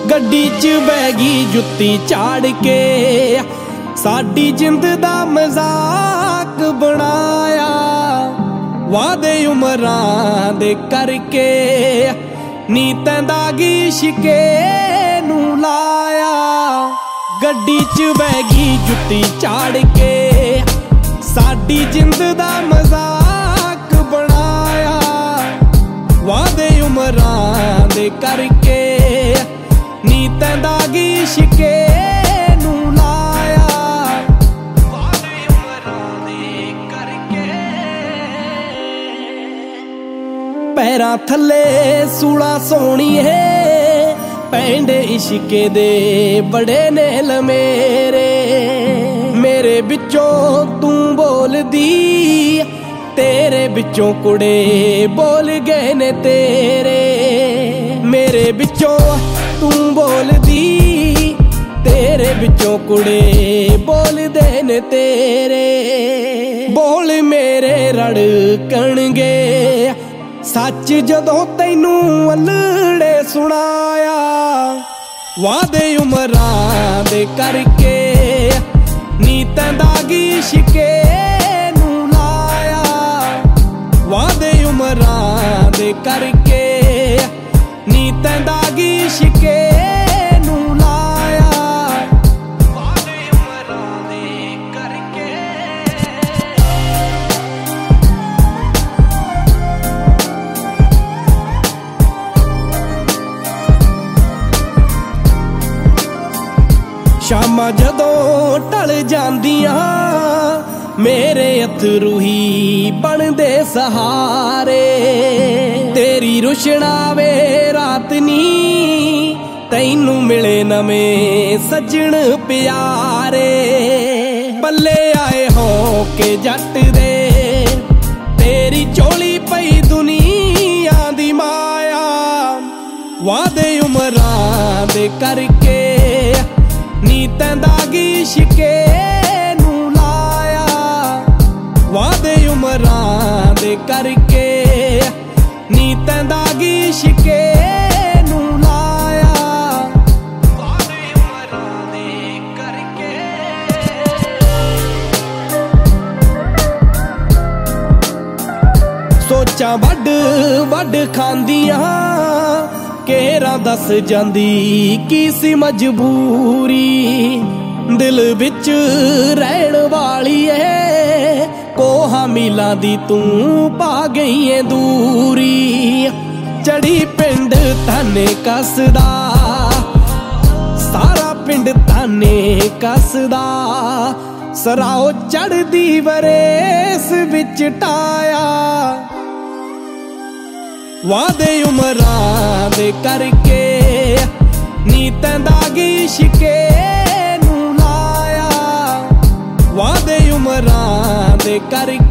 ਗੱਡੀ 'ਚ ਬਹਿ ਗਈ ਜੁੱਤੀ ਝਾੜ ਕੇ, ਸਾਡੀ ਜਿੰਦ ਦਾ ਮਜ਼ਾਕ ਬਣਾਇਆ। ਵਾਦੇ ਉਮਰਾਂ ਦੇ ਕਰਕੇ ਨੀ ਤੈਂਦਾਗੀ ਇਸ਼ਕੇ ਨੂੰ ਲਾਇਆ। ਗੱਡੀ 'ਚ ਬਹਿ ਗਈ ਜੁੱਤੀ ਝਾੜ ਕੇ, ਸਾਡੀ ਜਿੰਦ ਦਾ ਮਜ਼ਾਕ ਬਣਾਇਆ। ਵਾਦੇ ਉਮਰਾਂ ਦੇ ਕਰਕੇ ਨੀ ਤੈਂਦਾਗੀ ਇਸ਼ਕੇ ਨੂੰ ਲਾਇਆ। ਵਾਦੇ ਉਮਰਾਂ ਦੇ ਕਰਕੇ ਪੈਰਾਂ ਥੱਲੇ ਸੂਲਾ ਸੋਹਣੀਏ, ਪੈਂਡੇ ਇਸ਼ਕੇ ਦੇ ਬੜੇ ਨੇਲ ਮੇਰੇ। ਮੇਰੇ ਵਿੱਚੋਂ ਤੂੰ ਬੋਲਦੀ, ਤੇਰੇ ਵਿੱਚੋਂ ਕੁੜੇ ਬੋਲ ਗਏ ਨੇ ਤੇਰੇ। ਮੇਰੇ ਵਿੱਚੋਂ ਤੂੰ ਬੋਲਦੀ, ਤੇਰੇ ਵਿੱਚੋਂ ਕੁੜੇ ਬੋਲਦੇ ਨੇ ਤੇਰੇ। ਬੋਲ ਮੇਰੇ ਰੜਕਣਗੇ ਸੱਚ ਜਦੋਂ ਤੈਨੂੰ ਅਲੜੇ ਸੁਣਾਇਆ। ਵਾਦੇ ਉਮਰਾਂ ਦੇ ਕਰਕੇ ਨੀ ਤੈਂਦਾਗੀ ਇਸ਼ਕੇ ਨੂੰ ਲਾਇਆ। ਵਾਦੇ ਉਮਰਾਂ ਦੇ ਕਰਕੇ ਨੀ ਤੈਂਦਾਗੀ ਇਸ਼ਕੇ ਨੂੰ ਲਾਇਆ। ਵਾਦੇ ਉਮਰਾਂ ਦੇ ਕਰਕੇ ਸ਼ਾਮਾਂ ਜਦੋਂ ਢਲ ਜਾਂਦੀਆਂ, ਮੇਰੇ ਅਥਰੂ ਹੀ ਬਣਦੇ ਸਹਾਰੇ। ਤੇਰੀ ਰੁਸ਼ਨਾਵੇ ਰਾਤ ਨੀ, ਤੈਨੂੰ ਮਿਲੇ ਨਵੇਂ ਸੱਜਣ ਪਿਆਰੇ। ਪੱਲੇ ਆਏ ਹੋ ਕੇ ਜੱਟ ਦੇ, ਤੇਰੀ ਝੋਲੀ ਪਈ ਦੁਨੀਆ ਦੀ ਮਾਇਆ। ਵਾਦੇ ਉਮਰਾਂ ਦੇ ਕਰਕੇ ਨੀ ਤੈਂਦਾਗੀ ਇਸ਼ਕੇ ਨੂੰ ਲਾਇਆ। ਵਾਦੇ ਉਮਰਾਂ ਦੇ ਕਰਕੇ ਨੀ ਤੈਂਦਾਗੀ ਇਸ਼ਕੇ ਨੂੰ ਲਾਇਆ। ਵਾਦੇ ਉਮਰਾਂ ਦੇ ਕਰਕੇ ਸੋਚਾਂ ਵੱਡ ਵੱਡ ਖਾਂਦੀਆਂ, ਕੇਰਾਂ ਦੱਸ ਜਾਂਦੀ ਕੀ ਸੀ ਮਜਬੂਰੀ। ਦਿਲ ਵਿੱਚ ਰਹਿਣ ਵਾਲੀ ਏ, ਕੋਹਾਂ ਮੀਲਾਂ ਦੀ ਤੂੰ ਪਾ ਗਈ ਏ ਦੂਰੀ। ਚੜੀ ਪਿੰਡ ਤਾਨੇ ਕੱਸਦਾ, ਸਾਰਾ ਪਿੰਡ ਤਾਨੇ ਕੱਸਦਾ। ਸਰਾਓ ਚੜਦੀ ਵਰੇਸ ਵਿੱਚ ਟਾਇਆ। ਵਾਦੇ ਉਮਰਾਂ ਦੇ ਕਰਕੇ ਨੀ ਤੈਂਦਾਗੀ ਇਸ਼ਕੇ ਨੂੰ ਲਾਇਆ। ਵਾਦੇ ਉਮਰਾਂ ਦੇ ਕਰਕੇ